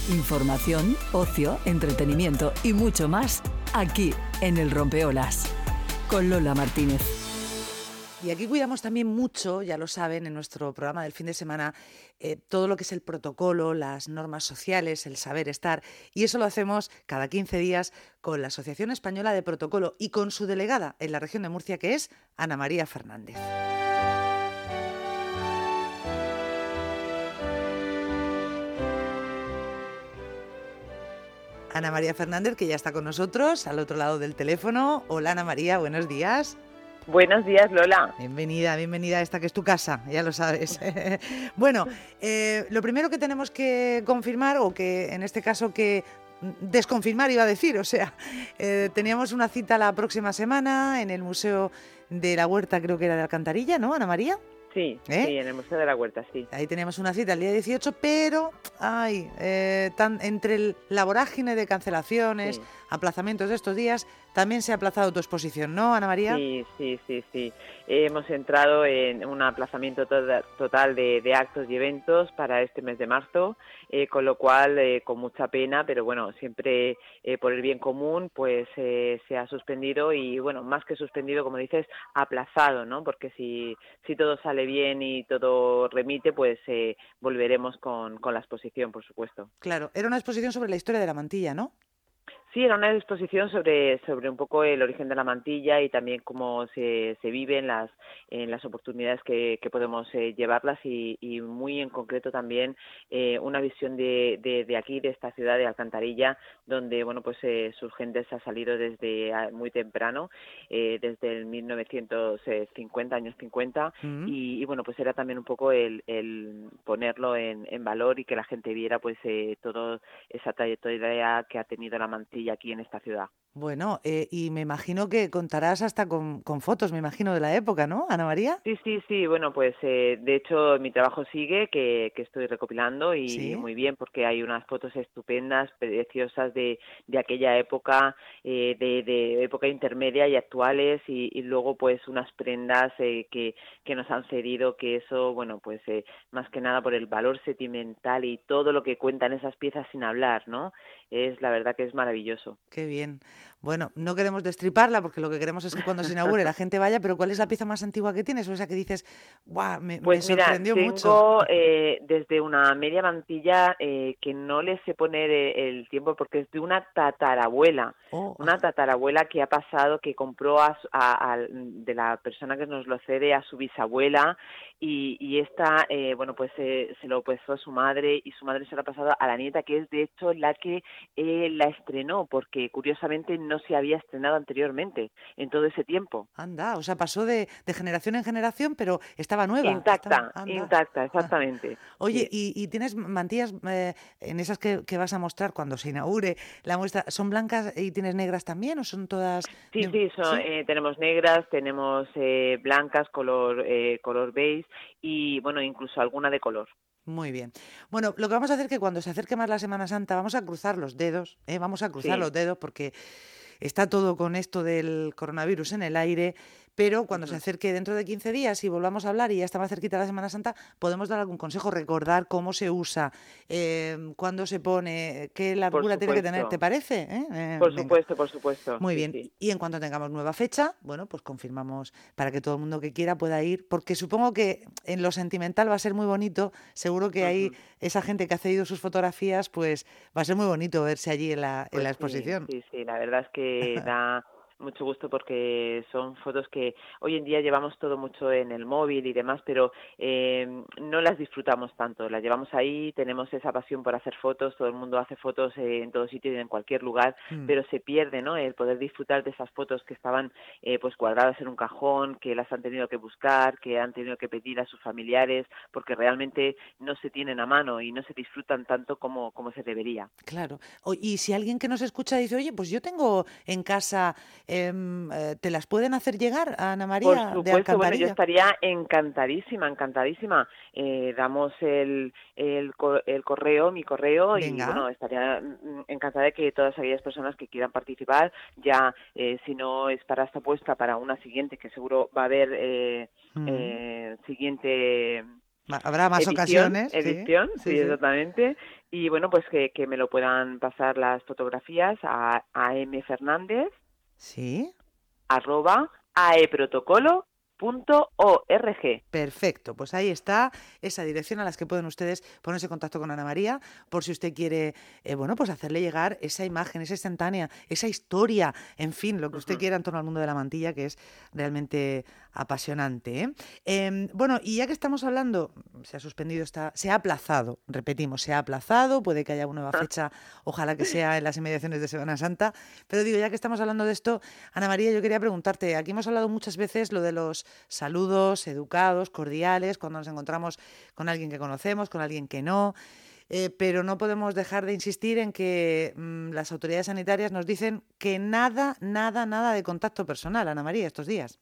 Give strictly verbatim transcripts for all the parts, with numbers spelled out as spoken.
Información, ocio, entretenimiento y mucho más aquí en El Rompeolas con Lola Martínez. Y aquí cuidamos también mucho, ya lo saben, en nuestro programa del fin de semana, eh, todo lo que es el protocolo, las normas sociales, el saber estar. Y eso lo hacemos cada quince días con la Asociación Española de Protocolo y con su delegada en la región de Murcia, que es Ana María Fernández. Ana María Fernández, que ya está con nosotros al otro lado del teléfono. Hola Ana María, buenos días. Buenos días, Lola. Bienvenida, bienvenida a esta que es tu casa, ya lo sabes. Bueno, eh, lo primero que tenemos que confirmar, o que en este caso que desconfirmar iba a decir, o sea, eh, teníamos una cita la próxima semana en el Museo de la Huerta, creo que era de Alcantarilla, ¿no, Ana María? Sí, ¿Eh? sí, en el Museo de la Huerta, sí. Ahí teníamos una cita el día dieciocho, pero ay, eh, tan, entre el, la vorágine de cancelaciones, sí. aplazamientos de estos días, también se ha aplazado tu exposición, ¿no, Ana María? Sí, sí, sí, sí. Hemos entrado en un aplazamiento to- total de, de actos y eventos para este mes de marzo, eh, con lo cual, eh, con mucha pena, pero bueno, siempre eh, por el bien común, pues eh, se ha suspendido y, bueno, más que suspendido, como dices, aplazado, ¿no? Porque si, si todo sale bien y todo remite, pues eh, volveremos con, con la exposición, por supuesto. Claro, era una exposición sobre la historia de la mantilla, ¿no? Sí, era una exposición sobre sobre un poco el origen de la mantilla y también cómo se, se vive en las en las oportunidades que, que podemos eh, llevarlas y, y muy en concreto también eh, una visión de, de, de aquí, de esta ciudad de Alcantarilla, donde bueno pues eh, sus gentes ha salido desde muy temprano, eh, desde el mil novecientos cincuenta, años cincuenta, uh-huh. y, y bueno pues era también un poco el, el ponerlo en, en valor y que la gente viera pues eh, toda esa trayectoria que ha tenido la mantilla aquí en esta ciudad. Bueno, eh, y me imagino que contarás hasta con, con fotos, me imagino, de la época, ¿no, Ana María? Sí, sí, sí, bueno, pues eh, de hecho mi trabajo sigue, que, que estoy recopilando y, ¿Sí? y muy bien, porque hay unas fotos estupendas, preciosas de, de aquella época, eh, de, de época intermedia y actuales, y, y luego pues unas prendas eh, que, que nos han cedido, que eso, bueno, pues eh, más que nada por el valor sentimental y todo lo que cuentan esas piezas sin hablar, ¿no? Es la verdad que es maravilloso. Qué bien. Bueno, no queremos destriparla porque lo que queremos es que cuando se inaugure la gente vaya, pero ¿cuál es la pieza más antigua que tienes? O esa que dices, ¡guau! Me, pues me sorprendió mira, mucho. Tengo eh, desde una media mantilla eh, que no le sé poner el tiempo porque es de una tatarabuela. Oh. Una tatarabuela que ha pasado, que compró a, a, a, de la persona que nos lo cede a su bisabuela y, y esta, eh, bueno, pues eh, se lo puso a su madre y su madre se lo ha pasado a la nieta, que es de hecho la que eh, la estrenó, porque curiosamente no se había estrenado anteriormente en todo ese tiempo. Anda, o sea, pasó de, de generación en generación, pero estaba nueva. Intacta, estaba, intacta, exactamente. Oye, sí. y, y tienes mantillas eh, en esas que, que vas a mostrar cuando se inaugure la muestra, ¿son blancas y tienes negras también o son todas...? Sí, de... sí, son, ¿Sí? Eh, tenemos negras, tenemos eh, blancas, color, eh, color beige y, bueno, incluso alguna de color. Muy bien. Bueno, lo que vamos a hacer es que cuando se acerque más la Semana Santa vamos a cruzar los dedos, ¿eh? Vamos a cruzar sí. los dedos porque está todo con esto del coronavirus en el aire, pero cuando uh-huh. se acerque dentro de quince días y volvamos a hablar y ya está más cerquita la Semana Santa, podemos dar algún consejo, recordar cómo se usa, eh, cuándo se pone, qué largura tiene que tener, ¿te parece? ¿Eh? Eh, por venga. supuesto, por supuesto. Muy sí, bien, sí. y en cuanto tengamos nueva fecha, bueno, pues confirmamos para que todo el mundo que quiera pueda ir, porque supongo que en lo sentimental va a ser muy bonito, seguro que uh-huh. ahí esa gente que ha cedido sus fotografías, pues va a ser muy bonito verse allí en la, pues en la exposición. Sí, sí, sí, la verdad es que da mucho gusto porque son fotos que hoy en día llevamos todo mucho en el móvil y demás, pero eh, no las disfrutamos tanto, las llevamos ahí, tenemos esa pasión por hacer fotos, todo el mundo hace fotos eh, en todo sitio y en cualquier lugar, mm. pero se pierde, ¿no?, el poder disfrutar de esas fotos que estaban eh, pues guardadas en un cajón, que las han tenido que buscar, que han tenido que pedir a sus familiares, porque realmente no se tienen a mano y no se disfrutan tanto como, como se debería. Claro, y si alguien que nos escucha dice, oye, pues yo tengo en casa... Eh, ¿te las pueden hacer llegar a Ana María Por supuesto, de Alcantarilla? Bueno, yo estaría encantadísima, encantadísima. Eh, damos el, el, el correo, mi correo, Venga. y bueno, estaría encantada de que todas aquellas personas que quieran participar, ya eh, si no es para esta puesta, para una siguiente, que seguro va a haber eh, mm. eh, siguiente... Habrá más edición, ocasiones. Edición, sí, sí, sí, sí. exactamente. y bueno, pues que, que me lo puedan pasar las fotografías a amfernández Sí. arroba aeprotocolo punto org. Perfecto, pues ahí está esa dirección a las que pueden ustedes ponerse en contacto con Ana María por si usted quiere, eh, bueno, pues hacerle llegar esa imagen, esa instantánea, esa historia, en fin, lo que usted Ujú. quiera en torno al mundo de la mantilla, que es realmente apasionante. ¿eh? Eh, bueno, y ya que estamos hablando, se ha suspendido, esta, se ha aplazado, repetimos, se ha aplazado, puede que haya una nueva fecha, ojalá que sea en las inmediaciones de Semana Santa, pero digo, ya que estamos hablando de esto, Ana María, yo quería preguntarte, aquí hemos hablado muchas veces lo de los saludos educados, cordiales, cuando nos encontramos con alguien que conocemos, con alguien que no, eh, pero no podemos dejar de insistir en que mmm, las autoridades sanitarias nos dicen que nada, nada, nada de contacto personal, Ana María, estos días.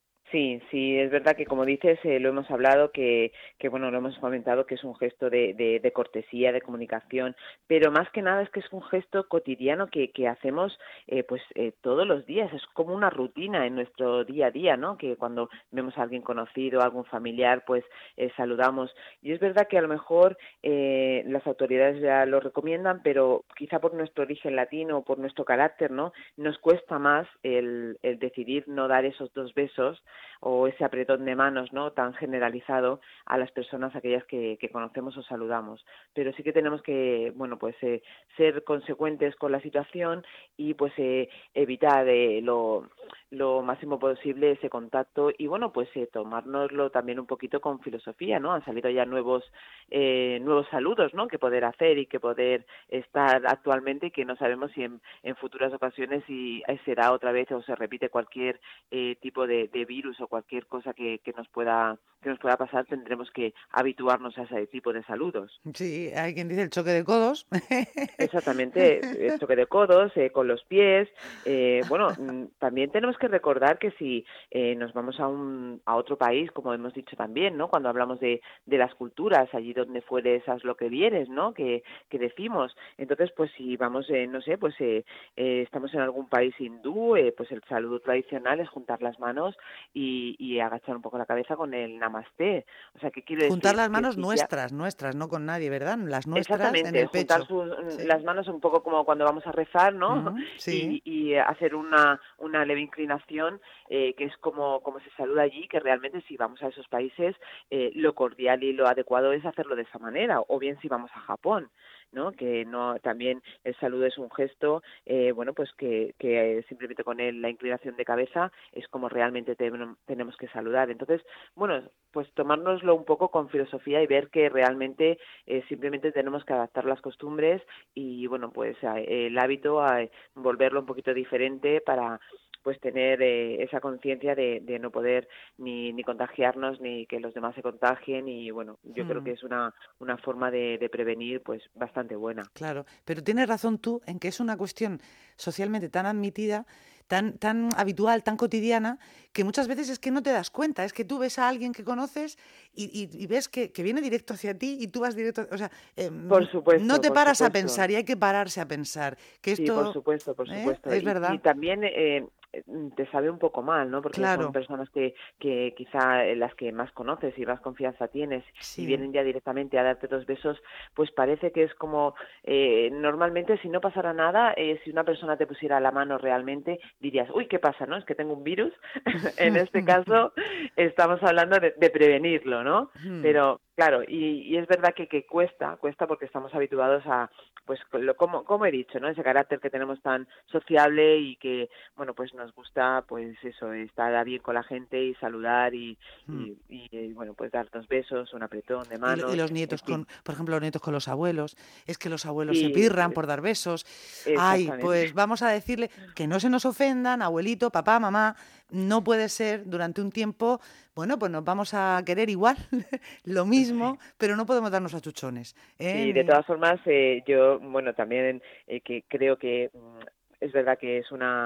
Sí, sí, es verdad que como dices, eh, lo hemos hablado, que, que bueno, lo hemos comentado, que es un gesto de, de, de cortesía, de comunicación, pero más que nada es que es un gesto cotidiano que, que hacemos eh, pues eh, todos los días, es como una rutina en nuestro día a día, ¿no? Que cuando vemos a alguien conocido, a algún familiar, pues eh, saludamos. Y es verdad que a lo mejor eh, las autoridades ya lo recomiendan, pero quizá por nuestro origen latino o por nuestro carácter, ¿no? Nos cuesta más el, el decidir no dar esos dos besos o ese apretón de manos, ¿no?, tan generalizado a las personas aquellas que, que conocemos o saludamos. Pero sí que tenemos que, bueno, pues eh, ser consecuentes con la situación y pues eh, evitar eh, lo, lo máximo posible ese contacto y, bueno, pues eh, tomárnoslo también un poquito con filosofía, ¿no? Han salido ya nuevos eh, nuevos saludos, ¿no?, que poder hacer y que poder estar actualmente y que no sabemos si en, en futuras ocasiones si será otra vez o se repite cualquier eh, tipo de, de virus o cualquier cosa que, que nos pueda que nos pueda pasar, tendremos que habituarnos a ese tipo de saludos. Sí, hay quien dice el choque de codos. Exactamente, el choque de codos, eh, con los pies. Eh, bueno, también tenemos que recordar que si eh, nos vamos a un a otro país, como hemos dicho también, ¿no?, cuando hablamos de, de las culturas, allí donde fueres, haz lo que vieres, ¿no?, que, que decimos. Entonces, pues si vamos, eh, no sé, pues eh, eh, estamos en algún país hindú, eh, pues el saludo tradicional es juntar las manos y, y agachar un poco la cabeza con el namaste. O sea, ¿qué quiere Juntar decir? las Que manos si ya... nuestras, nuestras, no con nadie, ¿verdad? Las nuestras en Exactamente, el juntar pecho. sus, Sí. las manos un poco como cuando vamos a rezar, ¿no? Mm, sí. Y, y hacer una, una leve inclinación, eh, que es como, como se saluda allí, que realmente si vamos a esos países, eh, lo cordial y lo adecuado es hacerlo de esa manera, o bien si vamos a Japón, ¿no?, que no también el saludo es un gesto, eh, bueno, pues que, que simplemente con él, la inclinación de cabeza es como realmente te, tenemos que saludar. Entonces, bueno, pues tomárnoslo un poco con filosofía y ver que realmente eh, simplemente tenemos que adaptar las costumbres y, bueno, pues eh, el hábito a volverlo un poquito diferente para pues tener eh, esa conciencia de, de no poder ni, ni contagiarnos ni que los demás se contagien y, bueno, yo Mm. creo que es una, una forma de, de prevenir pues bastante buena. Claro, pero tienes razón tú en que es una cuestión socialmente tan admitida, tan, tan habitual, tan cotidiana, que muchas veces es que no te das cuenta, es que tú ves a alguien que conoces y, y, y ves que, que viene directo hacia ti y tú vas directo, o sea, eh, Por supuesto, no te por paras a supuesto. pensar y hay que pararse a pensar que Sí, por esto, supuesto, por ¿eh? supuesto. Es Y, verdad, y también eh, te sabe un poco mal, ¿no? Porque son claro, personas que, que quizá eh, las que más conoces y más confianza tienes y sí. vienen ya directamente a darte dos besos, pues parece que es como, eh, normalmente si no pasara nada, eh, si una persona te pusiera la mano realmente, dirías, uy, ¿qué pasa, no? Es que tengo un virus. En este caso estamos hablando de, de prevenirlo, ¿no? Pero claro, y, y es verdad que, que cuesta, cuesta porque estamos habituados a, pues lo, como, como he dicho, ¿no?, ese carácter que tenemos tan sociable y que, bueno, pues nos gusta, pues eso, estar bien con la gente y saludar y, y, y, y bueno, pues darnos besos, un apretón de Y, lo- y manos, los en nietos fin. con, por ejemplo, los nietos con los abuelos, es que los abuelos se Sí, pirran por dar besos. Ay, exactamente. pues vamos a decirle que no se nos ofendan, abuelito, papá, mamá, no puede ser durante un tiempo, bueno, pues nos vamos a querer igual, lo mismo, pero no podemos darnos achuchones. ¿eh? Sí, de Ni- todas formas, eh, yo, bueno, también eh, que creo que mm, es verdad que es una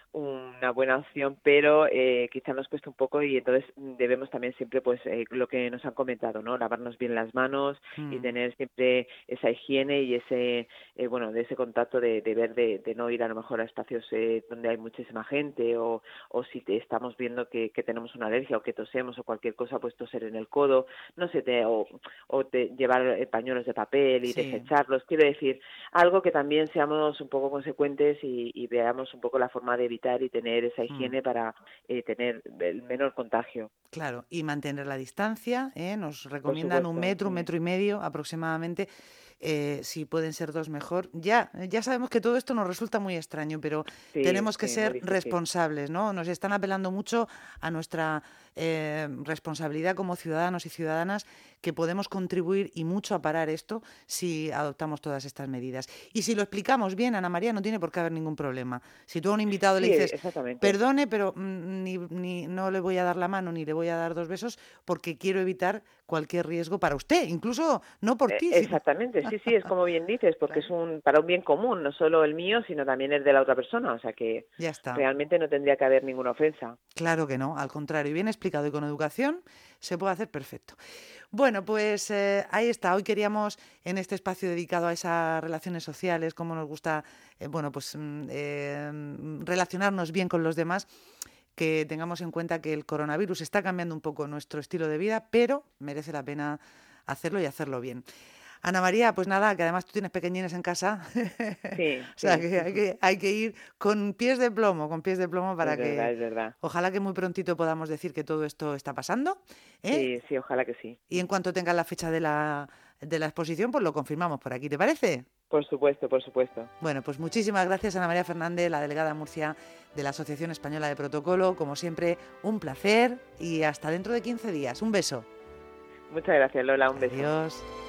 una buena opción, pero eh, quizá nos cuesta un poco y entonces debemos también siempre, pues, eh, lo que nos han comentado, ¿no? Lavarnos bien las manos mm. y tener siempre esa higiene y ese, eh, bueno, de ese contacto de, de ver, de, de no ir a lo mejor a espacios eh, donde hay muchísima gente o, o si te estamos viendo que, que tenemos una alergia o que tosemos o cualquier cosa, pues toser en el codo, no sé, te, o, o te, llevar pañuelos de papel y sí. desecharlos. Quiero decir, algo que también seamos un poco consecuentes y, y veamos un poco la forma de evitar y tener esa higiene mm. para eh, tener el menor contagio. Claro, y mantener la distancia, ¿eh? Nos recomiendan un metro, un metro y medio aproximadamente. Eh, si pueden ser dos mejor. Ya, ya sabemos que todo esto nos resulta muy extraño, pero sí, tenemos que sí, ser responsables, ¿no? Nos están apelando mucho a nuestra eh, responsabilidad como ciudadanos y ciudadanas, que podemos contribuir y mucho a parar esto si adoptamos todas estas medidas. Y si lo explicamos bien, Ana María, no tiene por qué haber ningún problema. Si tú a un invitado sí, le dices, perdone, pero mm, ni, ni, no le voy a dar la mano ni le voy a dar dos besos porque quiero evitar cualquier riesgo para usted, incluso no por ti. Eh, exactamente, sí, sí, es como bien dices, porque claro. es un para un bien común, no solo el mío, sino también el de la otra persona, o sea que ya está. Realmente no tendría que haber ninguna ofensa. Claro que no, al contrario, bien explicado y con educación se puede hacer perfecto. Bueno, pues eh, ahí está, hoy queríamos en este espacio dedicado a esas relaciones sociales, cómo nos gusta, eh, bueno, pues eh, relacionarnos bien con los demás, que tengamos en cuenta que el coronavirus está cambiando un poco nuestro estilo de vida, pero merece la pena hacerlo y hacerlo bien. Ana María, pues nada, que además tú tienes pequeñines en casa, sí, o sea sí. que hay, que hay que ir con pies de plomo, con pies de plomo para es que, verdad, es verdad. Ojalá que muy prontito podamos decir que todo esto está pasando, ¿eh? Sí, sí, ojalá que sí. Y en cuanto tengas la fecha de la, de la exposición, pues lo confirmamos por aquí, ¿te parece? Por supuesto, por supuesto. Bueno, pues muchísimas gracias, Ana María Fernández, la delegada Murcia de la Asociación Española de Protocolo. Como siempre, un placer y hasta dentro de quince días. Un beso. Muchas gracias, Lola. Un beso. Adiós.